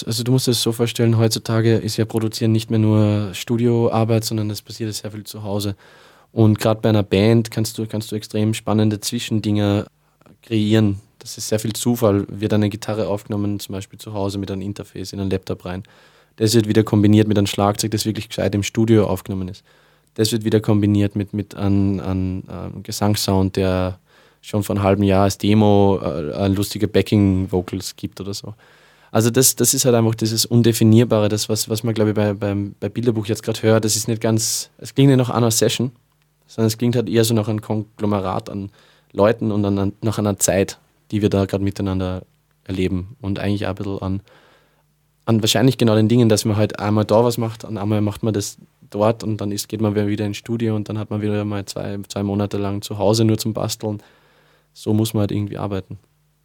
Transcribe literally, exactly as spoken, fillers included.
Also du musst es so vorstellen, heutzutage ist ja Produzieren nicht mehr nur Studioarbeit, sondern es passiert sehr viel zu Hause. Und gerade bei einer Band kannst du, kannst du extrem spannende Zwischendinger kreieren. Das ist sehr viel Zufall. Wird eine Gitarre aufgenommen, zum Beispiel zu Hause mit einem Interface in einen Laptop rein. Das wird wieder kombiniert mit einem Schlagzeug, das wirklich gescheit im Studio aufgenommen ist. Das wird wieder kombiniert mit, mit einem, einem, einem Gesangssound, der schon vor einem halben Jahr als Demo äh, lustige Backing-Vocals gibt oder so. Also das, das ist halt einfach dieses Undefinierbare, das, was, was man, glaube ich, bei, beim, bei Bilderbuch jetzt gerade hört, das ist nicht ganz, es klingt nicht nach einer Session, sondern es klingt halt eher so nach einem Konglomerat an Leuten und an, nach einer Zeit, die wir da gerade miteinander erleben und eigentlich auch ein bisschen an, an wahrscheinlich genau den Dingen, dass man halt einmal da was macht und einmal macht man das dort und dann ist, geht man wieder ins Studio und dann hat man wieder mal zwei, zwei Monate lang zu Hause nur zum Basteln. So muss man halt irgendwie arbeiten.